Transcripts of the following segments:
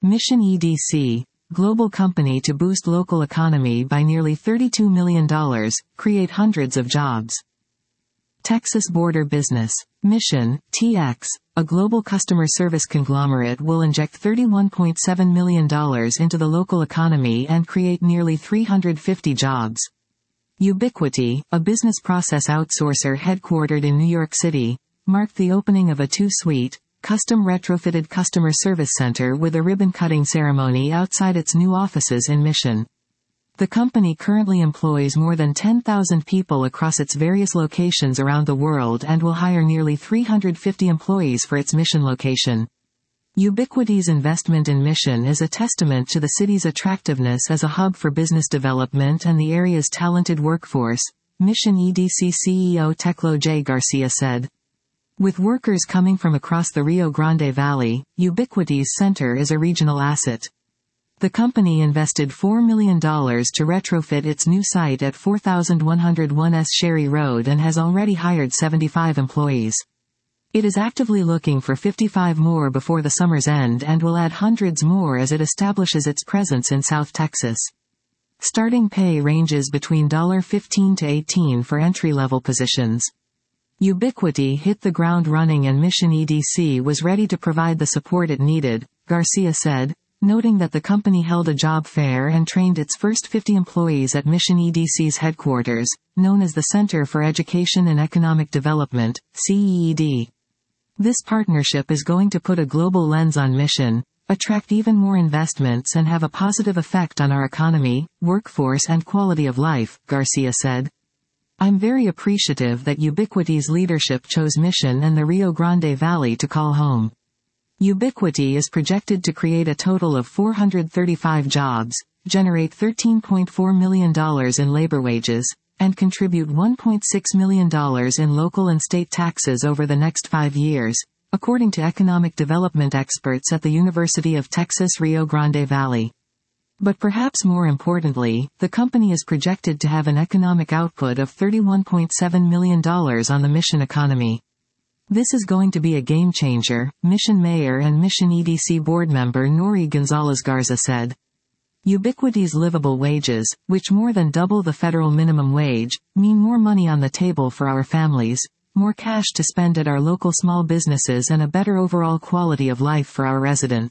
Mission EDC, global company to boost local economy by nearly $32 million, create hundreds of jobs. Texas Border Business. Mission, TX, a global customer service conglomerate will inject $31.7 million into the local economy and create nearly 350 jobs. Ubiquity, a business process outsourcer headquartered in New York City, marked the opening of a two-suite, custom retrofitted customer service center with a ribbon-cutting ceremony outside its new offices in Mission. The company currently employs more than 10,000 people across its various locations around the world and will hire nearly 350 employees for its Mission location. Ubiquity's investment in Mission is a testament to the city's attractiveness as a hub for business development and the area's talented workforce, Mission EDC CEO Teclo J. Garcia said. With workers coming from across the Rio Grande Valley, Ubiquity's center is a regional asset. The company invested $4 million to retrofit its new site at 4101 S. Sherry Road and has already hired 75 employees. It is actively looking for 55 more before the summer's end and will add hundreds more as it establishes its presence in South Texas. Starting pay ranges between $15 to $18 for entry-level positions. Ubiquity hit the ground running and Mission EDC was ready to provide the support it needed, Garcia said, noting that the company held a job fair and trained its first 50 employees at Mission EDC's headquarters, known as the Center for Education and Economic Development, CEED. This partnership is going to put a global lens on Mission, attract even more investments and have a positive effect on our economy, workforce and quality of life, Garcia said. I'm very appreciative that Ubiquity's leadership chose Mission and the Rio Grande Valley to call home. Ubiquity is projected to create a total of 435 jobs, generate $13.4 million in labor wages, and contribute $1.6 million in local and state taxes over the next 5 years, according to economic development experts at the University of Texas Rio Grande Valley. But perhaps more importantly, the company is projected to have an economic output of $31.7 million on the Mission economy. This is going to be a game changer, Mission Mayor and Mission EDC board member Nori Gonzalez Garza said. Ubiquity's livable wages, which more than double the federal minimum wage, mean more money on the table for our families, more cash to spend at our local small businesses and a better overall quality of life for our residents.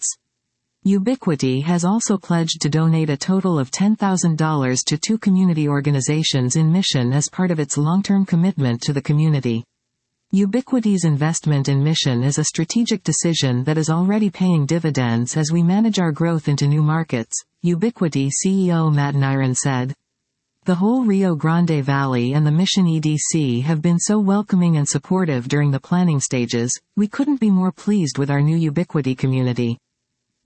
Ubiquity has also pledged to donate a total of $10,000 to 2 community organizations in Mission as part of its long-term commitment to the community. Ubiquity's investment in Mission is a strategic decision that is already paying dividends as we manage our growth into new markets, Ubiquity CEO Matt Nyron said. The whole Rio Grande Valley and the Mission EDC have been so welcoming and supportive during the planning stages, we couldn't be more pleased with our new Ubiquity community.